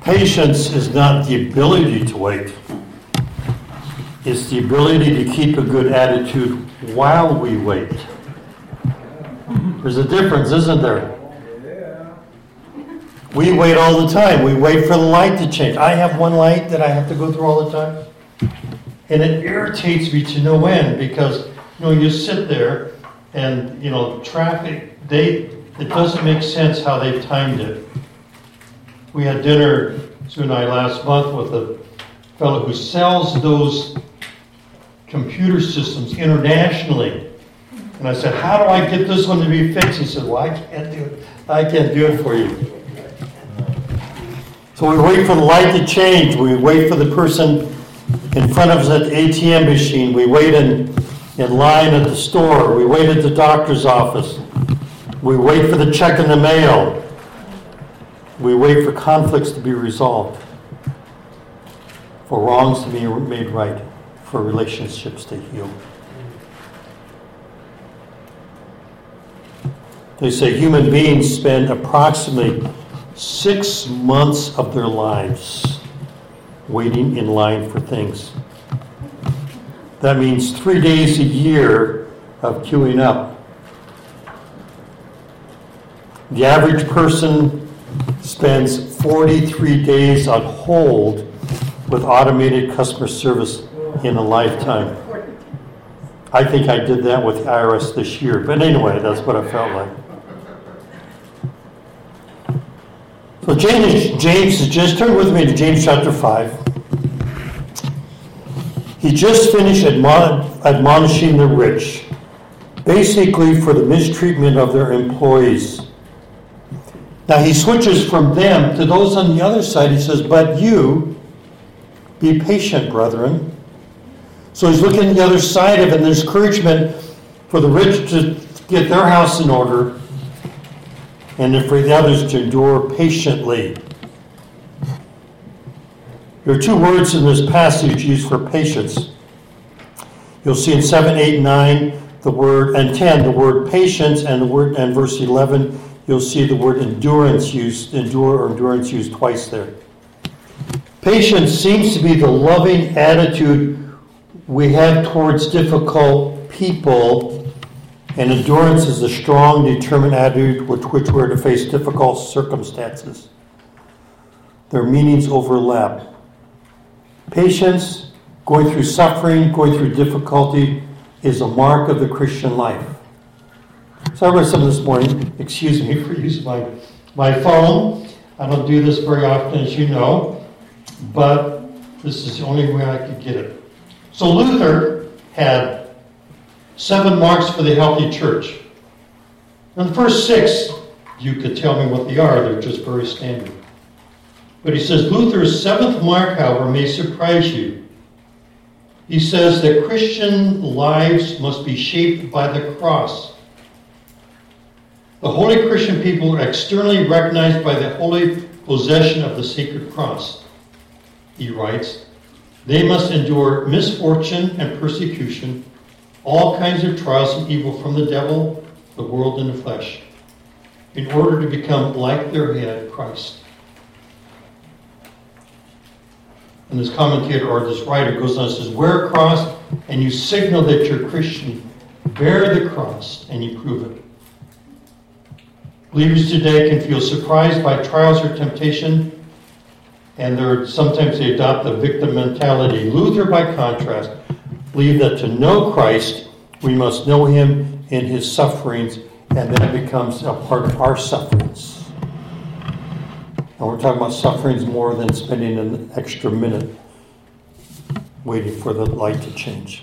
Patience is not the ability to wait. It's the ability to keep a good attitude while we wait. There's a difference, isn't there? We wait all the time. We wait for the light to change. I have one light that I have to go through all the time. And it irritates me to no end because, you sit there and, traffic, it doesn't make sense how they've timed it. We had dinner, Sue and I, last month with a fellow who sells those computer systems internationally. And I said, how do I get this one to be fixed? He said, well, I can't do it. I can't do it for you. So we wait for the light to change. We wait for the person in front of us at the ATM machine. We wait in line at the store. We wait at the doctor's office. We wait for the check in the mail. We wait for conflicts to be resolved, for wrongs to be made right, for relationships to heal. They say human beings spend approximately 6 months of their lives waiting in line for things. That means 3 days a year of queuing up. The average person spends 43 days on hold with automated customer service in a lifetime. I think I did that with the IRS this year. But anyway, that's what I felt like. So James, just turn with me to James chapter 5. He just finished admonishing the rich, basically for the mistreatment of their employees. Now he switches from them to those on the other side. He says, but you, be patient, brethren. So he's looking at the other side of it, and there's encouragement for the rich to get their house in order, and for the others to endure patiently. There are two words in this passage used for patience. You'll see in 7, 8, 9, the word, and 10, the word patience, and verse 11, you'll see the word endurance used twice there. Patience seems to be the loving attitude we have towards difficult people, and endurance is a strong, determined attitude with which we're to face difficult circumstances. Their meanings overlap. Patience, going through suffering, going through difficulty, is a mark of the Christian life. So I read something this morning. Excuse me for using my phone. I don't do this very often, as you know, but this is the only way I could get it. So Luther had 7 marks for the healthy church. And the first 6, you could tell me what they are. They're just very standard. But he says, Luther's 7th mark, however, may surprise you. He says that Christian lives must be shaped by the cross. The holy Christian people are externally recognized by the holy possession of the sacred cross. He writes, they must endure misfortune and persecution, all kinds of trials and evil from the devil, the world, and the flesh, in order to become like their head, Christ. And this commentator or this writer goes on and says, wear a cross and you signal that you're Christian. Bear the cross and you prove it. Believers today can feel surprised by trials or temptation, and sometimes they adopt the victim mentality. Luther, by contrast, believed that to know Christ, we must know him in his sufferings, and that becomes a part of our sufferings. And we're talking about sufferings more than spending an extra minute waiting for the light to change.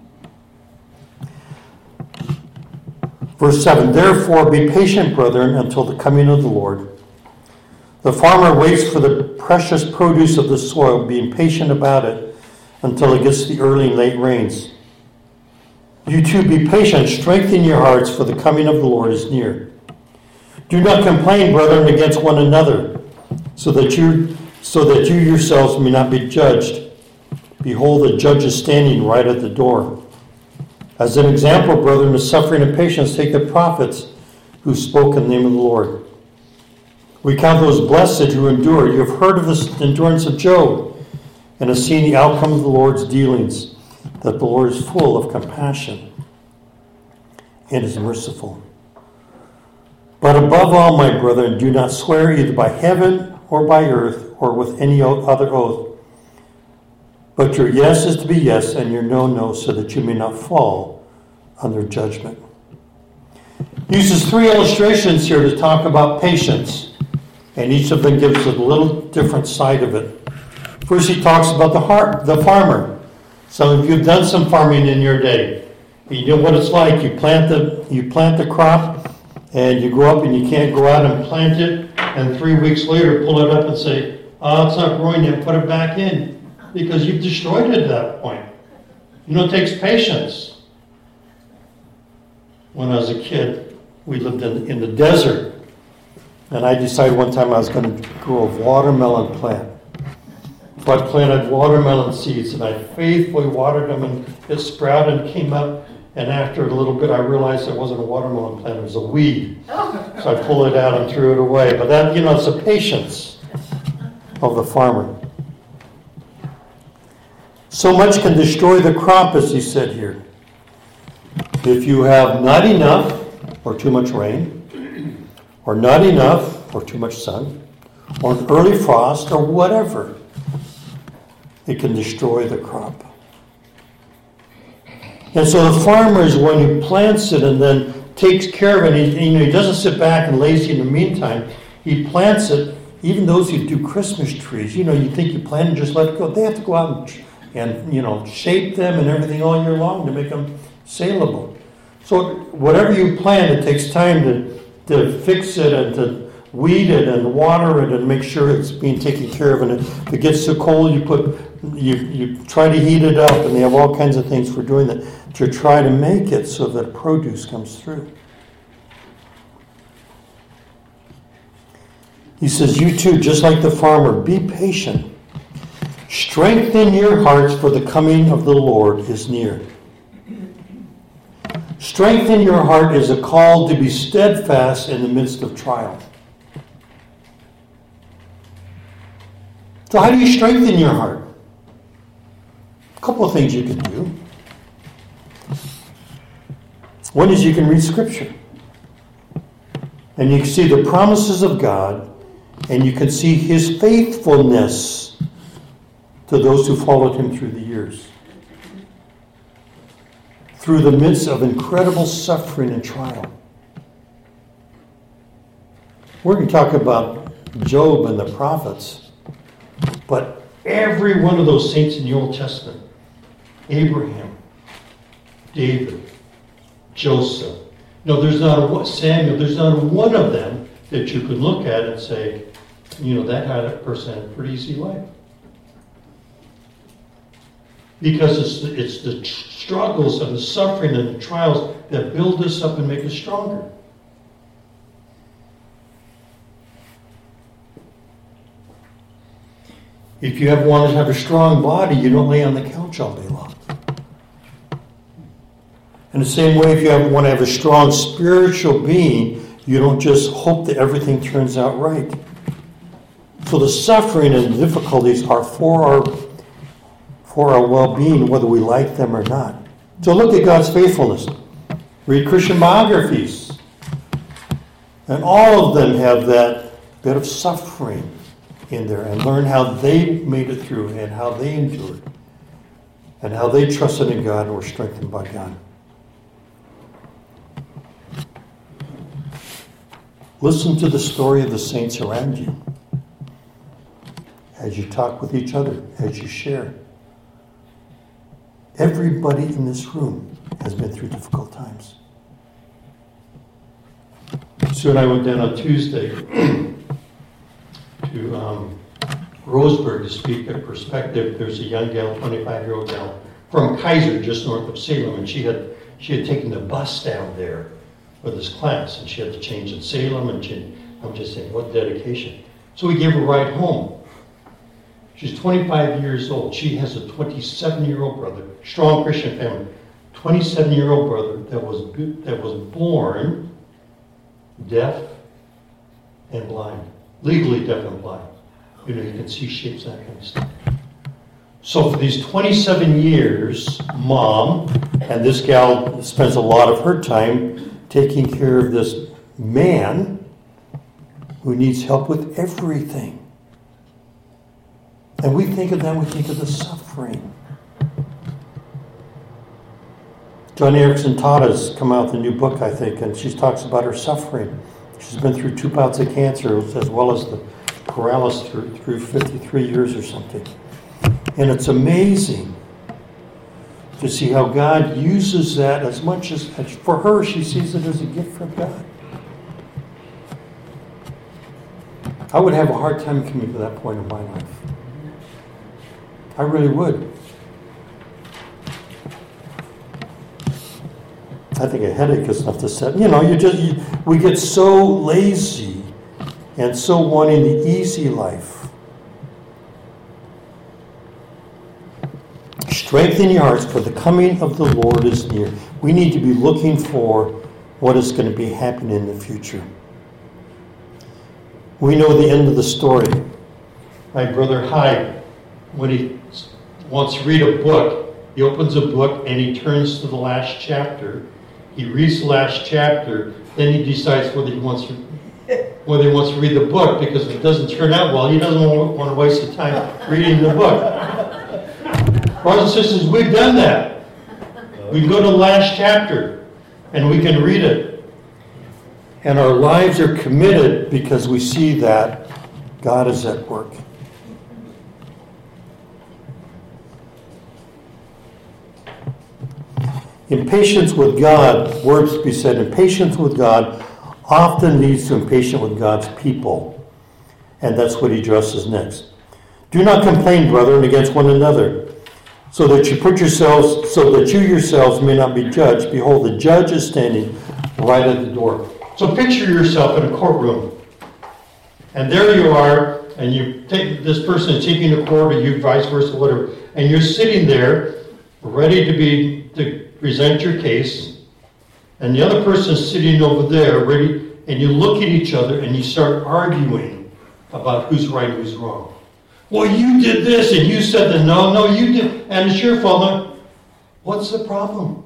Verse 7, therefore be patient, brethren, until the coming of the Lord. The farmer waits for the precious produce of the soil, being patient about it until it gets the early and late rains. You too be patient, strengthen your hearts, for the coming of the Lord is near. Do not complain, brethren, against one another, so that you yourselves may not be judged. Behold, the judge is standing right at the door. As an example, brethren, of suffering and patience, take the prophets who spoke in the name of the Lord. We count those blessed who endure. You have heard of the endurance of Job and have seen the outcome of the Lord's dealings, that the Lord is full of compassion and is merciful. But above all, my brethren, do not swear either by heaven or by earth or with any other oath. But your yes is to be yes and your no, no, so that you may not fall under judgment. He uses 3 illustrations here to talk about patience. And each of them gives a little different side of it. First, he talks about the farmer. Some of you have done some farming in your day. You know what it's like. You plant the crop, and you go up and you can't go out and plant it, and 3 weeks later pull it up and say, "Oh, it's not growing yet. Put it back in," because you've destroyed it at that point. You know, it takes patience. When I was a kid, we lived in the desert. And I decided one time I was going to grow a watermelon plant. So I planted watermelon seeds, and I faithfully watered them, and it sprouted and came up. And after a little bit, I realized it wasn't a watermelon plant, it was a weed. So I pulled it out and threw it away. But that, it's the patience of the farmer. So much can destroy the crop, as he said here. If you have not enough or too much rain, or not enough, or too much sun, or an early frost, or whatever, it can destroy the crop. And so the farmer is one who plants it and then takes care of it. He doesn't sit back and lazy in the meantime. He plants it. Even those who do Christmas trees, you think you plant and just let it go. They have to go out and shape them and everything all year long to make them saleable. So whatever you plant, it takes time to fix it and to weed it and water it and make sure it's being taken care of. And if it gets too cold, you try to heat it up, and they have all kinds of things for doing that to try to make it so that produce comes through. He says, you too, just like the farmer, be patient. Strengthen your hearts, for the coming of the Lord is near. Strengthen your heart is a call to be steadfast in the midst of trial. So how do you strengthen your heart? A couple of things you can do. One is you can read Scripture. And you can see the promises of God, and you can see His faithfulness to those who followed Him through the years. Through the midst of incredible suffering and trial. We're going to talk about Job and the prophets, but every one of those saints in the Old Testament, Abraham, David, Joseph, there's not Samuel, there's not one of them that you could look at and say, that person had a pretty easy life. Because it's the struggles and the suffering and the trials that build us up and make us stronger. If you want to have a strong body, you don't lay on the couch all day long. In the same way, if you want to have a strong spiritual being, you don't just hope that everything turns out right. So the suffering and difficulties are for our well-being, whether we like them or not. So look at God's faithfulness. Read Christian biographies. And all of them have that bit of suffering in there, and learn how they made it through and how they endured and how they trusted in God and were strengthened by God. Listen to the story of the saints around you as you talk with each other, as you share. Everybody in this room has been through difficult times. Sue and I went down on Tuesday to Roseburg to speak at Perspective. There's a young gal, 25-year-old gal, from Kaiser, just north of Salem, and she had taken the bus down there for this class, and she had to change in Salem, and I'm just saying, what dedication. So we gave her a ride home. She's 25 years old. She has a 27-year-old brother, strong Christian family, 27-year-old brother that was born deaf and blind. legally deaf and blind. You can see shapes, that kind of stuff. So for these 27 years, Mom, and this gal spends a lot of her time taking care of this man who needs help with everything. And we think of them, we think of the suffering. Johnny Erickson Todd has come out with a new book, I think, and she talks about her suffering. She's been through 2 bouts of cancer, as well as the paralysis through 53 years or something. And it's amazing to see how God uses that as much as for her, she sees it as a gift from God. I would have a hard time coming to that point in my life. I really would. I think a headache is enough to set. We get so lazy and so wanting the easy life. Strengthen your hearts, for the coming of the Lord is near. We need to be looking for what is going to be happening in the future. We know the end of the story. My brother Hyde, when he wants to read a book, he opens a book and he turns to the last chapter. He reads the last chapter, then he decides whether he wants to read the book, because if it doesn't turn out well, he doesn't want to waste the time reading the book. Brothers and sisters, we've done that. We can go to the last chapter and we can read it. And our lives are committed because we see that God is at work. Impatience with God, Wordspy said, impatience with God often leads to impatience with God's people. And that's what he addresses next. Do not complain, brethren, against one another, so that you yourselves may not be judged. Behold, the judge is standing right at the door. So picture yourself in a courtroom. And there you are, and you take this person is taking the court, or you vice versa, whatever, and you're sitting there ready to present your case, and the other person is sitting over there ready, and you look at each other and you start arguing about who's right and who's wrong. Well, you did this, and you said that. No, you did, and it's your fault. No. What's the problem?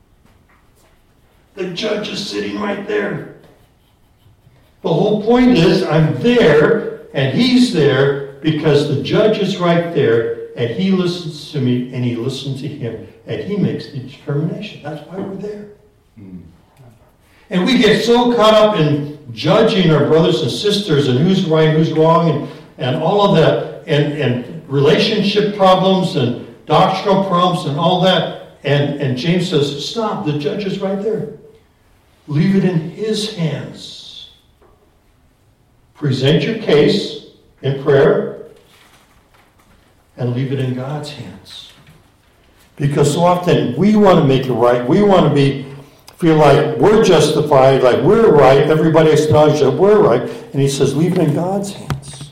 The judge is sitting right there. The whole point is, I'm there, and he's there, because the judge is right there, and he listens to me, and he listens to him, and he makes the determination. That's why we're there. And we get so caught up in judging our brothers and sisters, and who's right, who's wrong, and all of that, and relationship problems and doctrinal problems and all that. And James says, stop, the judge is right there. Leave it in his hands. Present your case in prayer and leave it in God's hands. Because so often we want to make it right. We want to feel like we're justified, like we're right. Everybody acknowledges that we're right. And he says, leave it in God's hands.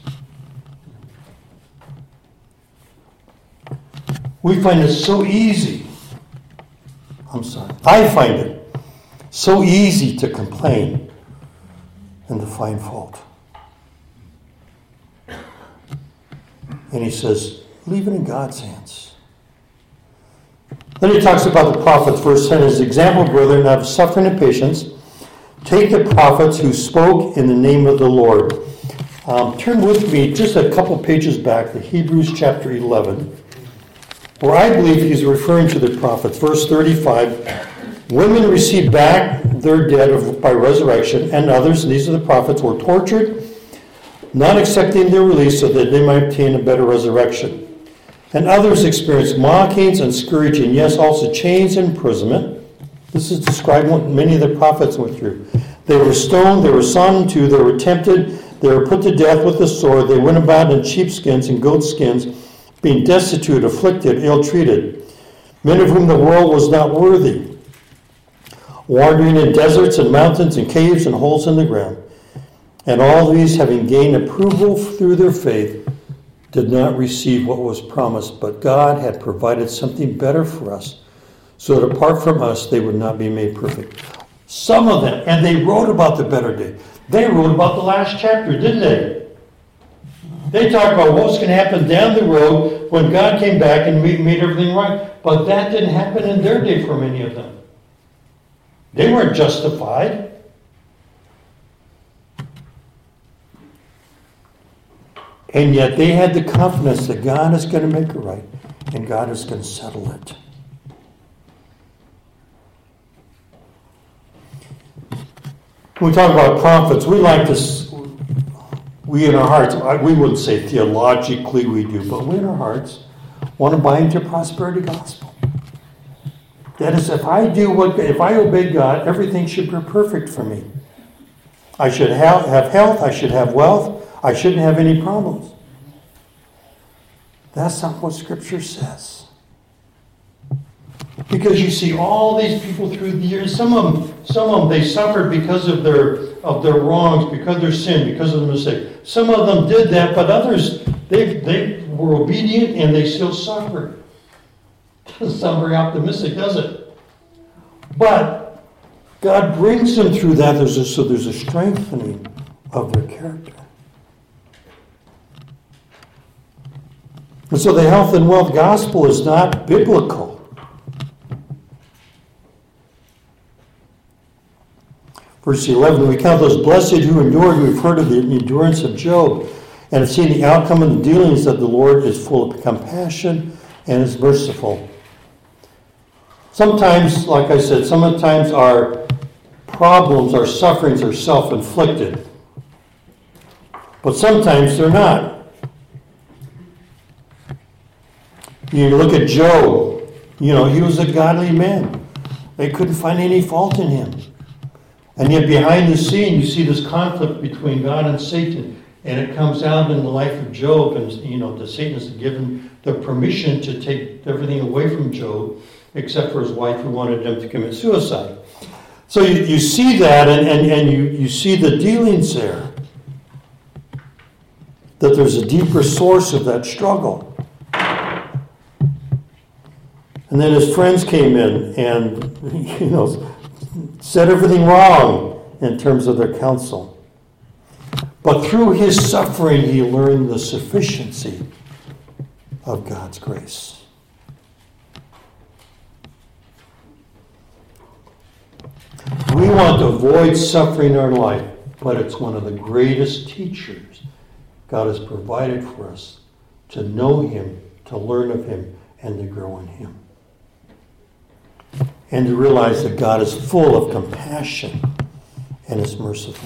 We find it so easy. I find it so easy to complain and to find fault. And he says, leave it in God's hands. Then he talks about the prophets, verse 10, as example, brethren, of suffering and patience. Take the prophets who spoke in the name of the Lord. Turn with me just a couple pages back to Hebrews chapter 11. Where I believe he's referring to the prophets. Verse 35, women received back their dead by resurrection, and others, and these are the prophets, were tortured, not accepting their release so that they might obtain a better resurrection. And others experienced mockings and scourging, yes, also chains and imprisonment. This is describing what many of the prophets went through. They were stoned, they were sawn in two, they were tempted, they were put to death with the sword, they went about in sheepskins and goatskins, being destitute, afflicted, ill-treated, men of whom the world was not worthy, wandering in deserts and mountains and caves and holes in the ground. And all these, having gained approval through their faith, did not receive what was promised, but God had provided something better for us, so that apart from us, they would not be made perfect. Some of them, and they wrote about the better day. They wrote about the last chapter, didn't they? They talk about what was going to happen down the road when God came back and made everything right. But that didn't happen in their day for many of them. They weren't justified. And yet they had the confidence that God is going to make it right and God is going to settle it. When we talk about prophets, we like to, we in our hearts, we wouldn't say theologically we do, but we in our hearts want to buy into prosperity gospel. That is, if I obey God, everything should be perfect for me. I should have health, I should have wealth, I shouldn't have any problems. That's not what Scripture says. Because you see all these people through the years, some of them they suffered because of their wrongs, because of their sin, because of their mistake. Some of them did that, but others, they were obedient and they still suffered. Doesn't sound very optimistic, does it? But God brings them through that, so there's a strengthening of their character. And so the health and wealth gospel is not biblical. Verse 11, we count those blessed who endured. We've heard of the endurance of Job and have seen the outcome of the dealings that the Lord is full of compassion and is merciful. Sometimes, like I said, sometimes our problems, our sufferings are self-inflicted. But sometimes they're not. You look at Job, he was a godly man. They couldn't find any fault in him. And yet behind the scene, you see this conflict between God and Satan. And it comes out in the life of Job. And, the Satan is given the permission to take everything away from Job, except for his wife who wanted him to commit suicide. So you see that, and you see the dealings there. That there's a deeper source of that struggle. And then his friends came in and, said everything wrong in terms of their counsel. But through his suffering, he learned the sufficiency of God's grace. We want to avoid suffering in our life, but it's one of the greatest teachers God has provided for us to know him, to learn of him, and to grow in him. And to realize that God is full of compassion and is merciful.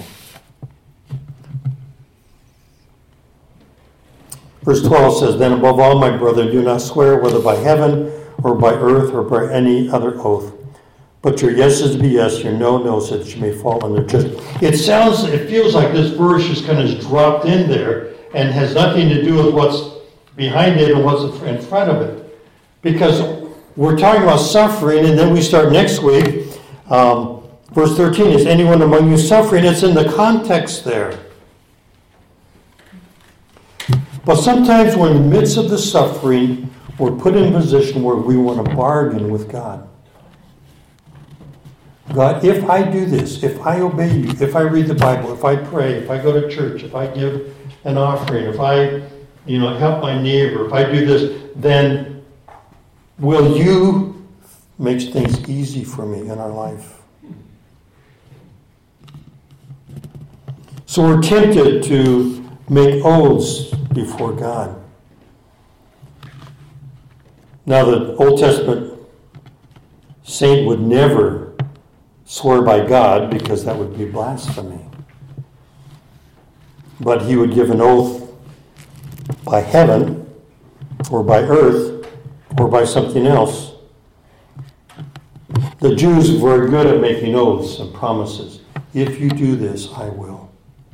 Verse 12 says, Then above all, my brother, do not swear whether by heaven or by earth or by any other oath. But your yes is to be yes, your no, no, so that you may fall under judgment. It feels like this verse just kind of dropped in there and has nothing to do with what's behind it and what's in front of it. Because we're talking about suffering, and then we start next week. Verse 13, is anyone among you suffering? It's in the context there. But sometimes we're in the midst of the suffering, we're put in a position where we want to bargain with God. God, if I do this, if I obey you, if I read the Bible, if I pray, if I go to church, if I give an offering, if I help my neighbor, if I do this, then will you make things easy for me in our life? So we're tempted to make oaths before God. Now, the Old Testament saint would never swear by God because that would be blasphemy. But he would give an oath by heaven or by earth or by something else. The Jews were good at making oaths and promises. If you do this, I will.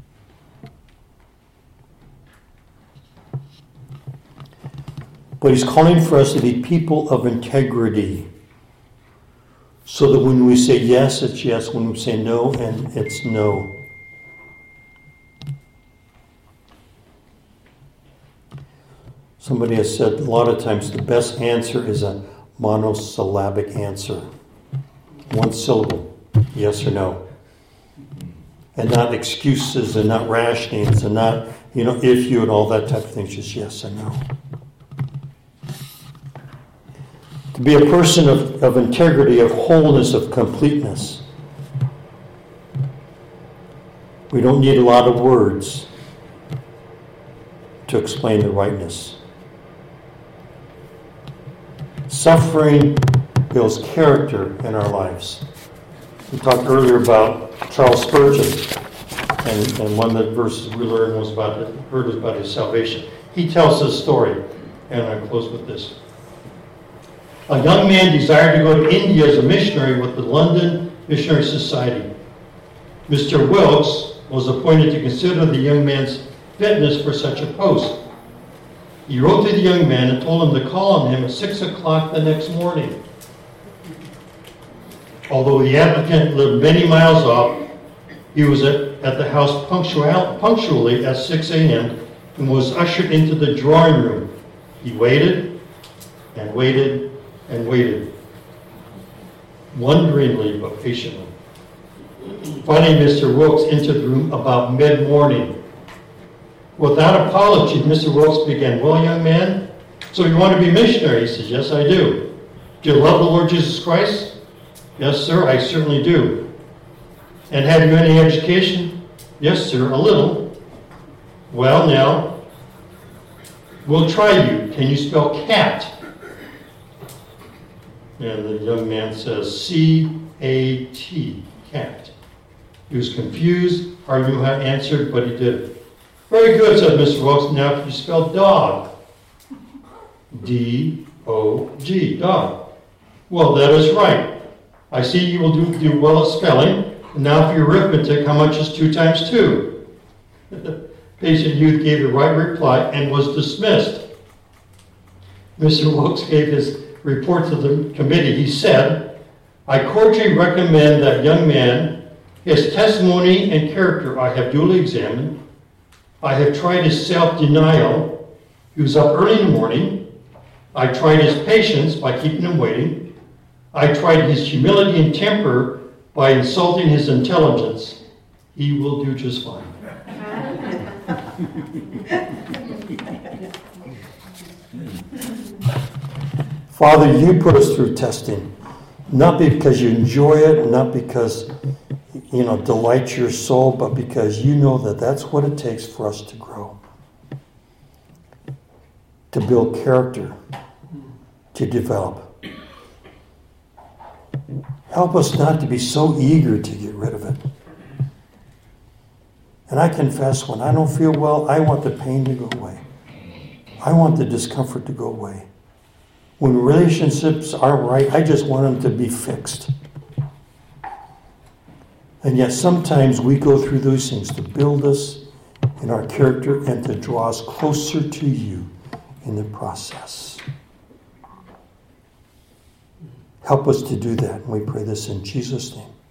But he's calling for us to be people of integrity. So that when we say yes, it's yes. When we say no, and it's no. Somebody has said a lot of times the best answer is a monosyllabic answer. One syllable, yes or no. And not excuses and not rationings and not if you and all that type of thing, just yes and no. To be a person of integrity, of wholeness, of completeness. We don't need a lot of words to explain the rightness. Suffering builds character in our lives. We talked earlier about Charles Spurgeon, and one of the verses we learned was about his salvation. He tells this story, and I'll close with this. A young man desired to go to India as a missionary with the London Missionary Society. Mr. Wilkes was appointed to consider the young man's fitness for such a post. He wrote to the young man and told him to call on him at 6 o'clock the next morning. Although the applicant lived many miles off, he was at the house punctually at 6 a.m. and was ushered into the drawing room. He waited and waited and waited, wonderingly but patiently. Finally, Mr. Wilkes entered the room about mid-morning. Without apology, Mr. Wilkes began, "Well, young man, so you want to be a missionary?" He says, "Yes, I do." "Do you love the Lord Jesus Christ?" "Yes, sir, I certainly do." "And have you any education?" "Yes, sir, a little." "Well, now, we'll try you. Can you spell cat?" And the young man says, C-A-T, cat. He was confused, hardly knew how to answer, but he did it. "Very good," said Mr. Wilkes. "Now can you spell dog?" D-O-G, dog. "Well, that is right. I see you will do well at spelling. And now for your arithmetic, how much is 2 times 2? The patient youth gave the right reply and was dismissed. Mr. Wilkes gave his report to the committee. He said, "I cordially recommend that young man. His testimony and character I have duly examined. I have tried his self-denial. He was up early in the morning. I tried his patience by keeping him waiting. I tried his humility and temper by insulting his intelligence. He will do just fine." Father, you put us through testing, not because you enjoy it, not because delights your soul, but because you know that that's what it takes for us to grow, to build character, to develop. Help us not to be so eager to get rid of it. And I confess, when I don't feel well, I want the pain to go away. I want the discomfort to go away. When relationships aren't right, I just want them to be fixed. And yet sometimes we go through those things to build us in our character and to draw us closer to you in the process. Help us to do that. And we pray this in Jesus' name.